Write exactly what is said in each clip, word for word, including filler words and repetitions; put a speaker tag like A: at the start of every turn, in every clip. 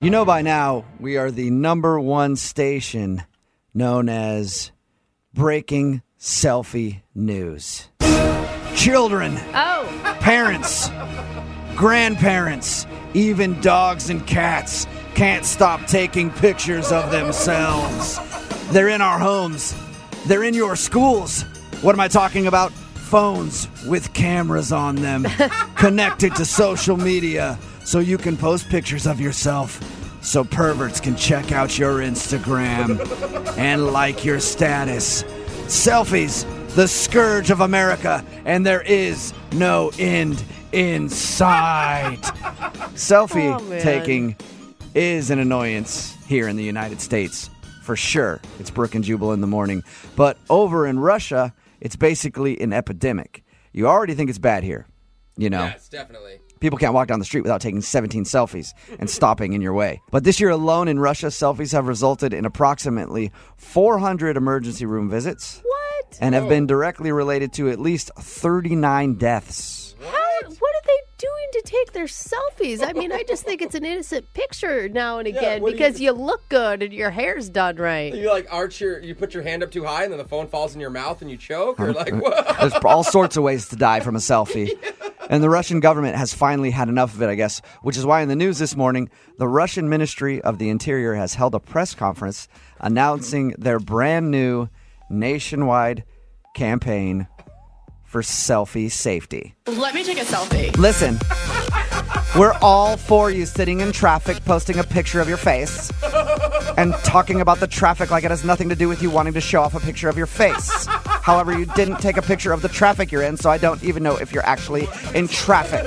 A: You know by now, we are the number one station known as Breaking Selfie News. Children,
B: oh,
A: parents, grandparents, even dogs and cats can't stop taking pictures of themselves. They're in our homes. They're in your schools. What am I talking about? Phones with cameras on them, connected to social media, so you can post pictures of yourself, so perverts can check out your Instagram and like your status. Selfies, the scourge of America, and there is no end in sight. Selfie
B: Oh,
A: taking is an annoyance here in the United States, for sure. It's Brooke and Jubal in the morning. But over in Russia, it's basically an epidemic. You already think it's bad here, you know?
C: Yes, definitely.
A: People can't walk down the street without taking seventeen selfies and stopping in your way. But this year alone in Russia, selfies have resulted in approximately four hundred emergency room visits.
B: what?
A: And have been directly related to at least thirty-nine deaths.
B: How, what are they doing to take their selfies? I mean, I just think it's an innocent picture now and again
C: what do
B: because
C: you-
B: you look good and your hair's done right.
C: You like arch your, you put your hand up too high and then the phone falls in your mouth and you choke? Or like, what?
A: There's all sorts of ways to die from a selfie. And the Russian government has finally had enough of it, I guess, which is why in the news this morning, the Russian Ministry of the Interior has held a press conference announcing their brand new nationwide campaign for selfie safety.
D: Let me take a selfie.
A: Listen, we're all for you sitting in traffic, posting a picture of your face, and talking about the traffic like it has nothing to do with you wanting to show off a picture of your face. However, you didn't take a picture of the traffic you're in, so I don't even know if you're actually in traffic.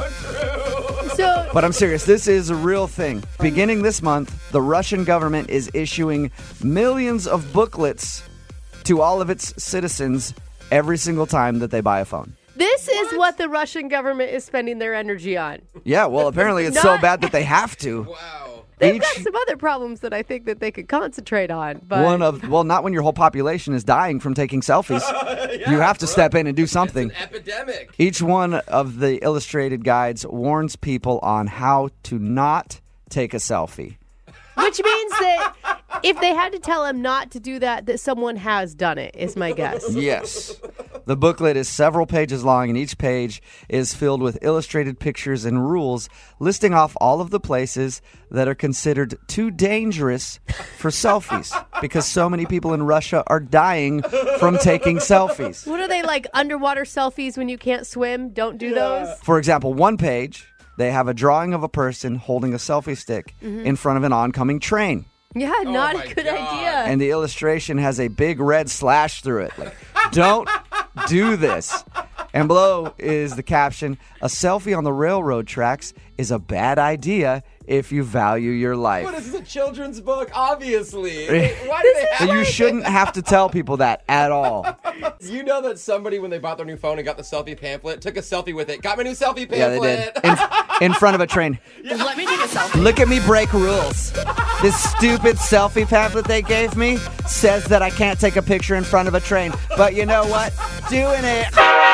B: So,
A: But I'm serious, this is a real thing. Beginning this month, the Russian government is issuing millions of booklets to all of its citizens every single time that they buy a phone.
B: this is what the Russian government is spending their energy on.
A: Yeah, well, apparently it's so
B: Not-
A: bad that they have to.
C: Wow.
B: They've
A: Each-
B: got some other problems that I think that they could concentrate on. But
A: One of, well, not when your whole population is dying from taking selfies. You have to step in and do something.
C: It's an epidemic.
A: Each one of the illustrated guides warns people on how to not take a selfie.
B: which means that if they had to tell him not to do that, that someone has done it, is my guess.
A: Yes. The booklet is several pages long, and each page is filled with illustrated pictures and rules listing off all of the places that are considered too dangerous for selfies because so many people in Russia are dying from taking selfies.
B: What are they, like underwater selfies when you can't swim? Don't do those?
A: For example, one page, they have a drawing of a person holding a selfie stick in front of an oncoming train.
B: Yeah, not
C: my
B: a good
C: God.
B: idea.
A: And the illustration has a big red slash through it. Like, don't do this. And below is the caption, a selfie on the railroad tracks is a bad idea if you value your life.
C: What is this, a children's book? Obviously. Why do they have
A: So you shouldn't have to tell people that at all.
C: You know that somebody, when they bought their new phone and got the selfie pamphlet, took a selfie with it. Got my new selfie pamphlet.
A: Yeah, they did. In, in front of a train.
D: Let me take a selfie.
A: Look at me break rules. This stupid selfie pamphlet they gave me says that I can't take a picture in front of a train. But you know what? Doing it.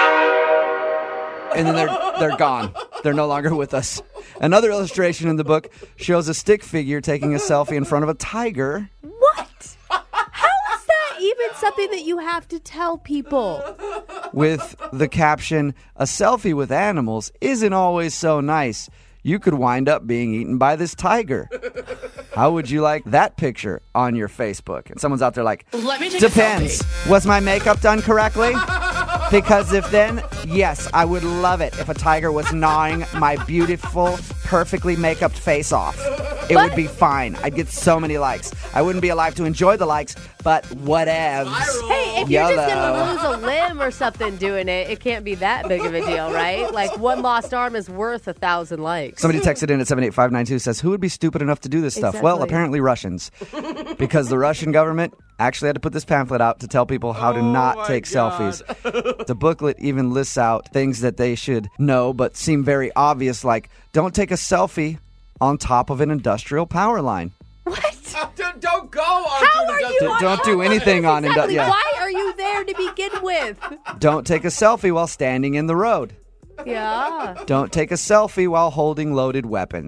A: And then they're they're gone. They're no longer with us. Another illustration in the book shows a stick figure taking a selfie in front of a tiger.
B: What? How is that even something that you have to tell people?
A: With the caption, a selfie with animals isn't always so nice. You could wind up being eaten by this tiger. How would you like that picture on your Facebook? And someone's out there like,
D: Let me take
A: depends.
D: a selfie.
A: Was my makeup done correctly? Because if then, yes, I would love it if a tiger was gnawing my beautiful, perfectly make-upped face off. It would be fine. I'd get so many likes. I wouldn't be alive to enjoy the likes, but whatevs.
B: Hey, if you're just
A: YOLO.
B: going to lose a limb or something doing it, it can't be that big of a deal, right? Like, one lost arm is worth a thousand likes.
A: Somebody texted in at seven eight five nine two says, who would be stupid enough to do this stuff? Well,
B: Exactly.
A: apparently Russians. Because the Russian government actually had to put this pamphlet out to tell people how to
C: Oh
A: not
C: my
A: take
C: God.
A: selfies. The booklet even lists out things that they should know but seem very obvious, like don't take a selfie on top of an industrial power line.
B: What?
C: Don't, don't go on.
B: How
C: to
B: are
C: the
B: you
C: dust-
B: on
A: Don't do anything on indu-
B: Exactly.
A: yeah.
B: Why are you there to begin with?
A: Don't take a selfie while standing in the road.
B: Yeah.
A: Don't take a selfie while holding loaded weapons.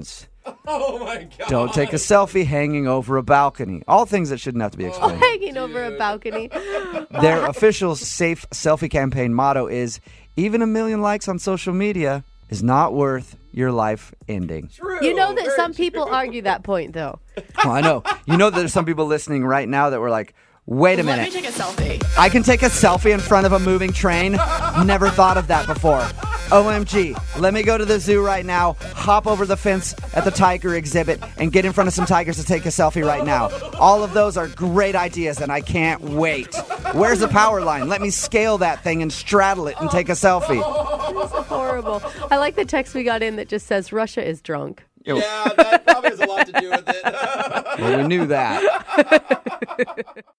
C: Oh my god.
A: Don't take a selfie hanging over a balcony. All things that shouldn't have to be explained.
B: Hanging over a balcony.
A: Their official safe selfie campaign motto is, even a million likes on social media is not worth your life ending.
C: True.
B: You know that
C: Very
B: some
C: true.
B: people argue that point, though.
A: Well, I know. You know there's some people listening right now that were like, wait a
D: Let me
A: minute.
D: take a selfie.
A: I can take a selfie in front of a moving train? Never thought of that before. O M G, let me go to the zoo right now, hop over the fence at the tiger exhibit, and get in front of some tigers to take a selfie right now. All of those are great ideas, and I can't wait. Where's the power line? Let me scale that thing and straddle it and take a selfie.
B: This is horrible. I like the text we got in that just says, Russia is drunk.
C: Yeah, that probably has a lot to do with it.
A: Well, we knew that.